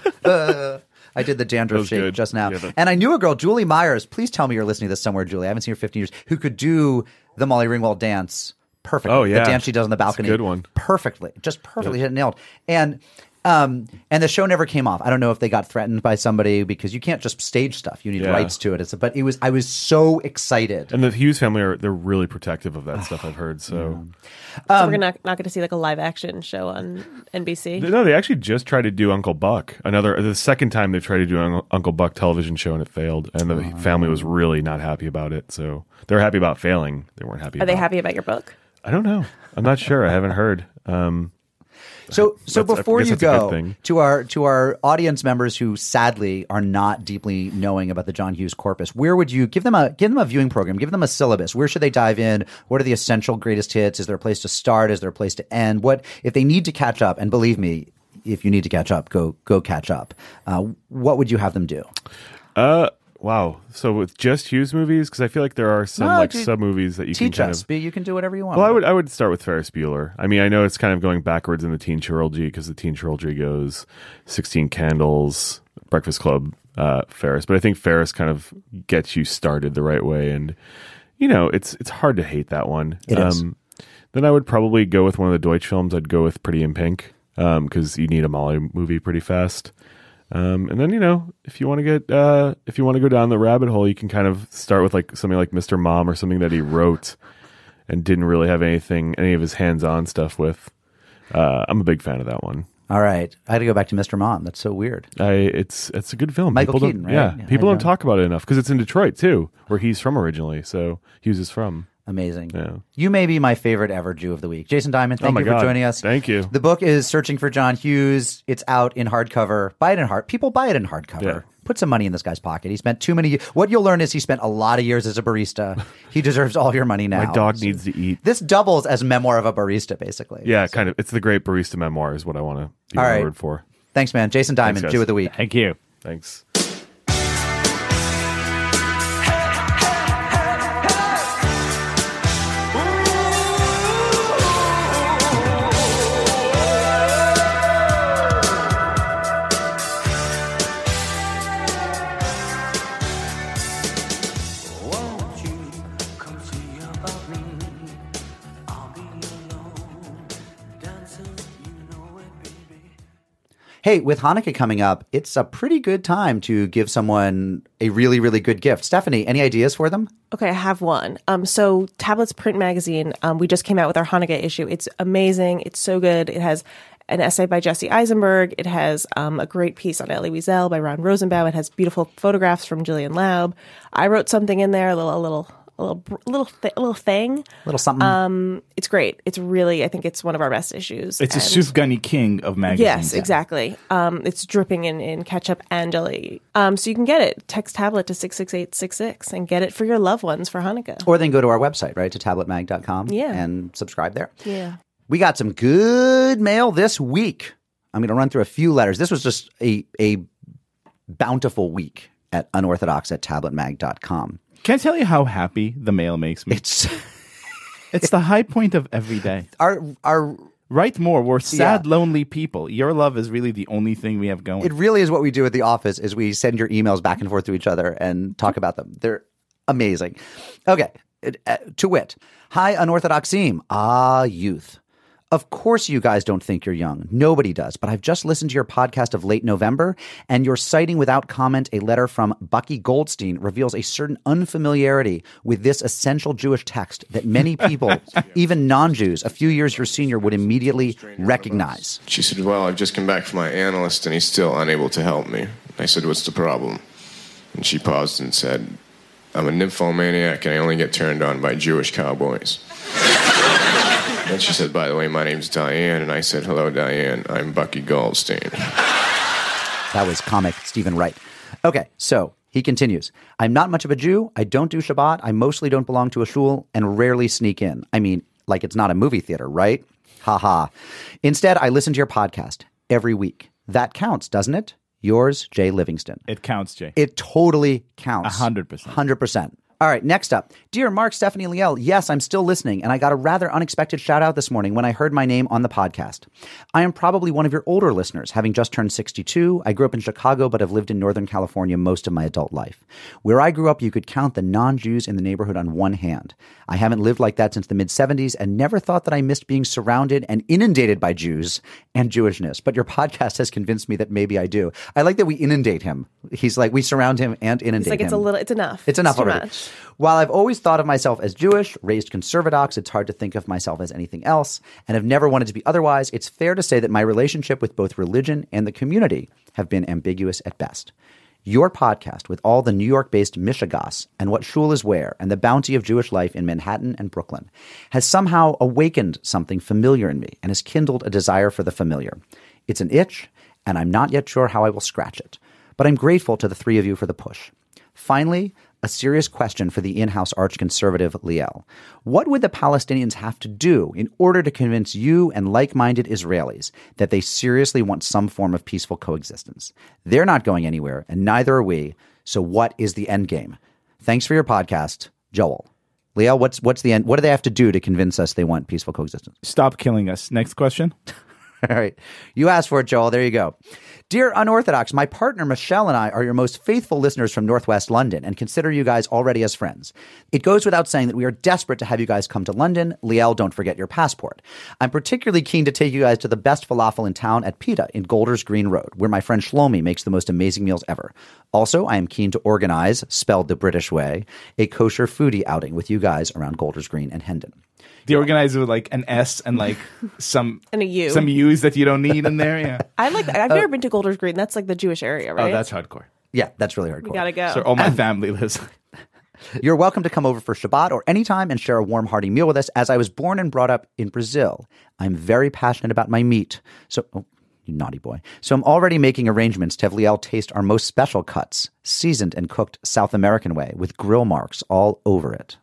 I did the That dandruff was shake good. just now. Yeah, that- And I knew a girl, Julie Myers. Please tell me you're listening to this somewhere, Julie. I haven't seen her fifteen years. Who could do the Molly Ringwald dance perfectly? Oh, yeah. The dance she does on the That's a balcony. good one. Perfectly. Just perfectly hit it nailed. And um, and the show never came off. I don't know if they got threatened by somebody because you can't just stage stuff. You need Yeah. rights to it. It's, but it was I was so excited. And the Hughes family are they're really protective of that stuff. I've heard. So so we're not not going to see like a live action show on N B C. no, they actually just tried to do Uncle Buck. Another the second time they tried to do an Uncle Buck television show and it failed. And the family was really not happy about it. So they're happy about failing. They weren't happy. Are they about happy about your book? I don't know. I'm not sure. I haven't heard. Um, So, so That's- I before guess you that's a good go thing. to our to our audience members who sadly are not deeply knowing about the John Hughes corpus, where would you give them a give them a viewing program? Give them a syllabus. Where should they dive in? What are the essential greatest hits? Is there a place to start? Is there a place to end? What if they need to catch up? And believe me, if you need to catch up, go go catch up. Uh, what would you have them do? uh, wow. So with just Hughes movies, because I feel like there are some No, like dude, sub movies that you Teach can kind us. of. Be you can do whatever you want. Well, I would I would start with Ferris Bueller. I mean, I know it's kind of going backwards in the teen trilogy because the teen trilogy goes sixteen Candles, Breakfast Club, uh, Ferris. But I think Ferris kind of gets you started the right way, and you know, it's it's hard to hate that one. It is. Then I would probably go with one of the Deutsch films. I'd go with Pretty in Pink because you need a Molly movie pretty fast. Um, and then you know, if you want to get uh, if you want to go down the rabbit hole, you can kind of start with like something like Mister Mom or something that he wrote and didn't really have anything, any of his hands-on stuff with. Uh, I'm a big fan of that one. All right, I had to go back to Mister Mom. That's so weird. I it's it's a good film. Michael People Keaton, don't- right? Yeah, Yeah, people I don't know. talk about it enough because it's in Detroit too, where he's from originally. So Hughes is from. Amazing. Yeah. You may be my favorite ever Jew of the week. Jason Diamond, thank Oh my you for God. joining us. Thank you. The book is Searching for John Hughes. It's out in hardcover. Buy it in hard. People buy it in hardcover. Yeah. Put some money in this guy's pocket. He spent too many. What you'll learn is he spent a lot of years as a barista. He deserves all your money now. My dog needs to eat. This doubles as memoir of a barista, basically. Yeah, kind of. It's the great barista memoir is what I want to be All right. remembered for. Thanks, man. Jason Diamond, Thanks, guys. Jew of the week. Thank you. Thanks. Hey, with Hanukkah coming up, it's a pretty good time to give someone a really, really good gift. Stephanie, any ideas for them? Okay, I have one. Um, so Tablets Print Magazine, um, we just came out with our Hanukkah issue. It's amazing. It's so good. It has an essay by Jesse Eisenberg. It has um, a great piece on Elie Wiesel by Ron Rosenbaum. It has beautiful photographs from Jillian Laub. I wrote something in there, a little, a little, a little, a little, th- a little thing. Little something. Um, it's great. It's really, I think it's one of our best issues. It's a And- Sufgani king of magazines. Yes, exactly. Um, it's dripping in, in ketchup and jelly. Um, so you can get it. Text tablet to six six eight six six and get it for your loved ones for Hanukkah. Or then go to our website, right, to tablet mag dot com Yeah. and subscribe there. Yeah. We got some good mail this week. I'm going to run through a few letters. This was just a, a bountiful week at unorthodox at tablet mag dot com. Can I tell you how happy the mail makes me? It's It's the high point of every day. our our Write more. We're sad, Yeah. lonely people. Your love is really the only thing we have going. it really is what we do at the office is we send your emails back and forth to each other and talk about them. They're amazing. Okay. uh, to wit, hi, unorthodox seam. Ah, youth. Of course you guys don't think you're young. Nobody does. But I've just listened to your podcast of late November, and your citing without comment a letter from Bucky Goldstein reveals a certain unfamiliarity with this essential Jewish text that many people, even non-Jews, a few years your senior, would immediately recognize. She said, well, I've just come back from my analyst, and he's still unable to help me. I said, what's the problem? And she paused and said, I'm a nymphomaniac, and I only get turned on by Jewish cowboys. And she said, by the way, my name's Diane. And I said, hello, Diane. I'm Bucky Goldstein. That was comic Stephen Wright. Okay, so he continues. I'm not much of a Jew. I don't do Shabbat. I mostly don't belong to a shul and rarely sneak in. I mean, like it's not a movie theater, right? Ha ha. Instead, I listen to your podcast every week. That counts, doesn't it? Yours, Jay Livingston. It counts, Jay. It totally counts. A hundred percent. one hundred percent. All right, next up. Dear Mark, Stephanie, Liel, yes, I'm still listening, and I got a rather unexpected shout-out this morning when I heard my name on the podcast. I am probably one of your older listeners, having just turned sixty-two. I grew up in Chicago, but have lived in Northern California most of my adult life. Where I grew up, you could count the non-Jews in the neighborhood on one hand. I haven't lived like that since the mid-seventies and never thought that I missed being surrounded and inundated by Jews and Jewishness. But your podcast has convinced me that maybe I do. I like that we inundate him. He's like, we surround him and inundate It's like him. it's a little, it's enough. It's enough it's too already. Much. While I've always thought of myself as Jewish, raised conservadox, it's hard to think of myself as anything else, and have never wanted to be otherwise, it's fair to say that my relationship with both religion and the community have been ambiguous at best. Your podcast, with all the New York-based mishigas and what shul is where and the bounty of Jewish life in Manhattan and Brooklyn, has somehow awakened something familiar in me and has kindled a desire for the familiar. It's an itch, and I'm not yet sure how I will scratch it. But I'm grateful to the three of you for the push. Finally, a serious question for the in-house arch-conservative Liel. What would the Palestinians have to do in order to convince you and like-minded Israelis that they seriously want some form of peaceful coexistence? They're not going anywhere, and neither are we. So what is the end game? Thanks for your podcast, Joel. Liel, what's what's the end? What do they have to do to convince us they want peaceful coexistence? Stop killing us. Next question. All right. You asked for it, Joel. There you go. Dear Unorthodox, my partner Michelle and I are your most faithful listeners from Northwest London and consider you guys already as friends. It goes without saying that we are desperate to have you guys come to London. Liel, don't forget your passport. I'm particularly keen to take you guys to the best falafel in town at Pita in Golders Green Road, where my friend Shlomi makes the most amazing meals ever. Also, I am keen to organize, spelled the British way, a kosher foodie outing with you guys around Golders Green and Hendon. The organizer with like an S and like some and a U, some U's that you don't need in there. Yeah, I like that. I've never been to Golders Green. That's like the Jewish area, right? Oh, that's hardcore. Yeah, that's really hardcore. We gotta go. So all my family lives. You're welcome to come over for Shabbat or anytime and share a warm, hearty meal with us. As I was born and brought up in Brazil, I'm very passionate about my meat. So, oh, you naughty boy. So I'm already making arrangements to have Liel taste our most special cuts, seasoned and cooked South American way, with grill marks all over it.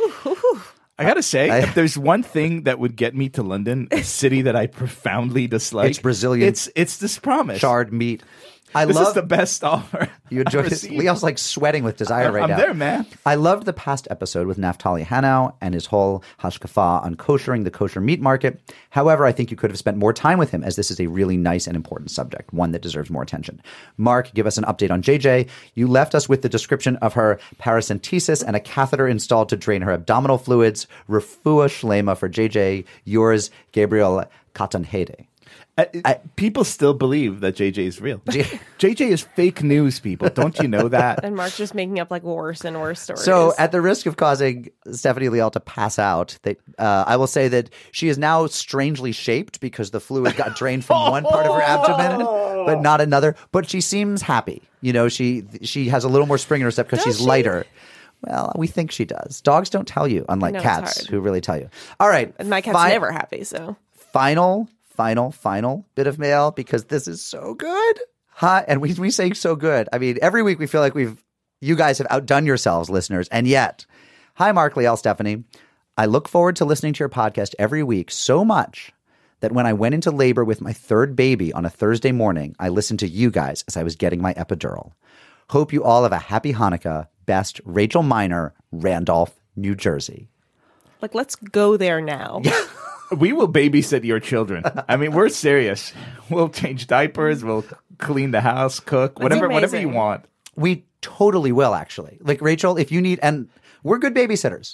I gotta say, I, if there's one thing that would get me to London, a city that I profoundly dislike, it's Brazilian. It's it's this promise, charred meat. I this love is the best offer. You enjoy this. Leo's like sweating with desire right I'm now. I'm there, man. I loved the past episode with Naftali Hanau and his whole hashkafa on koshering the kosher meat market. However, I think you could have spent more time with him, as this is a really nice and important subject, one that deserves more attention. Mark, give us an update on J J. You left us with the description of her paracentesis and a catheter installed to drain her abdominal fluids. Refuah shlema for J J. Yours, Gabriel Katanhede. Uh, I, people still believe that J J is real. J J is fake news, people. Don't you know that? And Mark's just making up like worse and worse stories. So, at the risk of causing Stephanie Liel to pass out, they, uh, I will say that she is now strangely shaped because the fluid got drained from one part of her abdomen, but not another. But she seems happy. You know, she she has a little more spring in her step because she's she? lighter. Well, we think she does. Dogs don't tell you, unlike know, cats who really tell you. All right. And my cat's fi- never happy, so. Final, final, final bit of mail because this is so good. Hi, and we we say so good. I mean, every week we feel like we've, you guys have outdone yourselves, listeners. And yet, hi, Mark, Liel, Stephanie. I look forward to listening to your podcast every week so much that when I went into labor with my third baby on a Thursday morning, I listened to you guys as I was getting my epidural. Hope you all have a happy Hanukkah. Best, Rachel Miner, Randolph, New Jersey. Like, let's go there now. We will babysit your children. I mean, we're serious. We'll change diapers. We'll clean the house, cook, whatever, whatever you want. We totally will, actually. Like, Rachel, if you need, and we're good babysitters.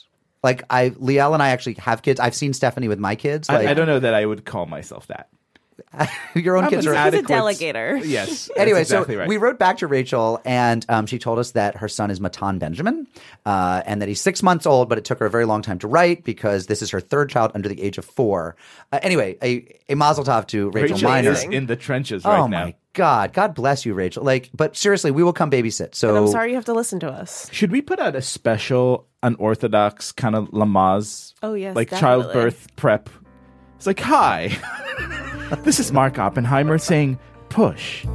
Like I, Liel and I actually have kids. I've seen Stephanie with my kids. Like, I, I don't know that I would call myself that. Your own I'm kids an are He's a adequate- delegator. Yes. Anyway, that's exactly so right. we wrote back to Rachel, and um, she told us that her son is Matan Benjamin, uh, and that he's six months old, but it took her a very long time to write because this is her third child under the age of four. Uh, anyway, a, a mazel tov to Rachel, Rachel Miner. is in the trenches right oh now. my God, God bless you, Rachel. Like, but seriously, we will come babysit. So And I'm sorry you have to listen to us. Should we put out a special unorthodox kind of Lamaze? Oh, yes, like definitely. childbirth prep. It's like, hi, this is Mark Oppenheimer saying push.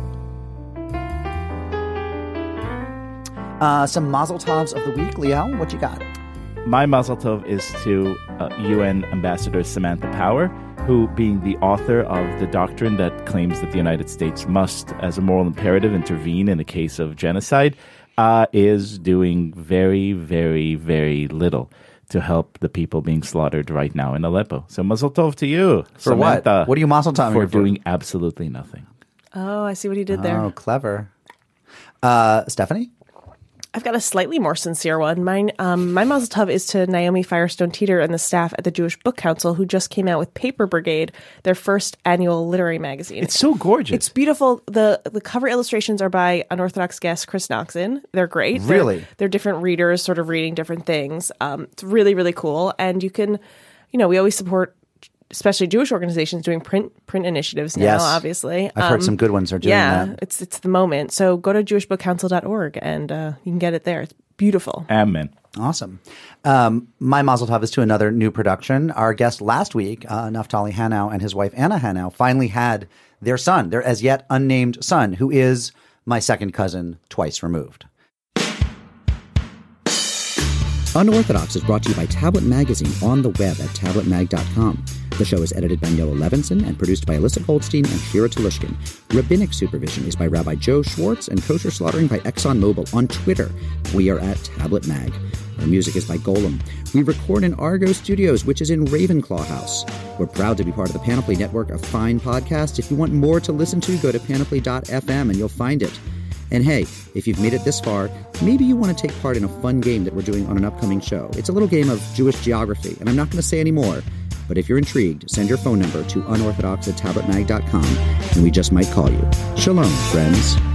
Uh, some mazel tovs of the week, Liel. What you got? My mazel tov is to uh, U N Ambassador Samantha Power, who, being the author of the doctrine that claims that the United States must, as a moral imperative, intervene in a case of genocide, uh, is doing very, very, very little to help the people being slaughtered right now in Aleppo. So mazel tov to you, For what? Samantha, What are you mazel toving for her for? doing absolutely nothing. Oh, I see what he did there. Oh, clever. Uh, Stephanie? I've got a slightly more sincere one. Mine, um, my mazel tov is to Naomi Firestone Teeter and the staff at the Jewish Book Council, who just came out with Paper Brigade, their first annual literary magazine. It's so gorgeous. It's beautiful. the The cover illustrations are by unorthodox guest Chris Noxon. They're great. They're- Really? they're, different readers, sort of reading different things. Um, it's really, really cool. And you can, you know, we always support, especially Jewish organizations, doing print print initiatives now. Yes. Obviously, I've heard Um, some good ones are doing yeah, that. it's it's the moment. So go to jewish book council dot org and uh, you can get it there. It's beautiful. Amen. Awesome. Um, my mazel tov is to another new production. Our guest last week, uh, Naftali Hanau and his wife Anna Hanau, finally had their son, their as yet unnamed son, who is my second cousin twice removed. Unorthodox is brought to you by Tablet Magazine on the web at tablet mag dot com. The show is edited by Noah Levinson and produced by Alyssa Goldstein and Shira Telushkin. Rabbinic supervision is by Rabbi Joe Schwartz and kosher slaughtering by ExxonMobil. On Twitter, we are at Tablet Mag. Our music is by Golem. We record in Argo Studios, which is in Ravenclaw House. We're proud to be part of the Panoply network of fine podcasts. If you want more to listen to, go to panoply dot f m and you'll find it. And hey, if you've made it this far, maybe you want to take part in a fun game that we're doing on an upcoming show. It's a little game of Jewish geography, and I'm not going to say any more, but if you're intrigued, send your phone number to unorthodox at tablet mag dot com, and we just might call you. Shalom, friends.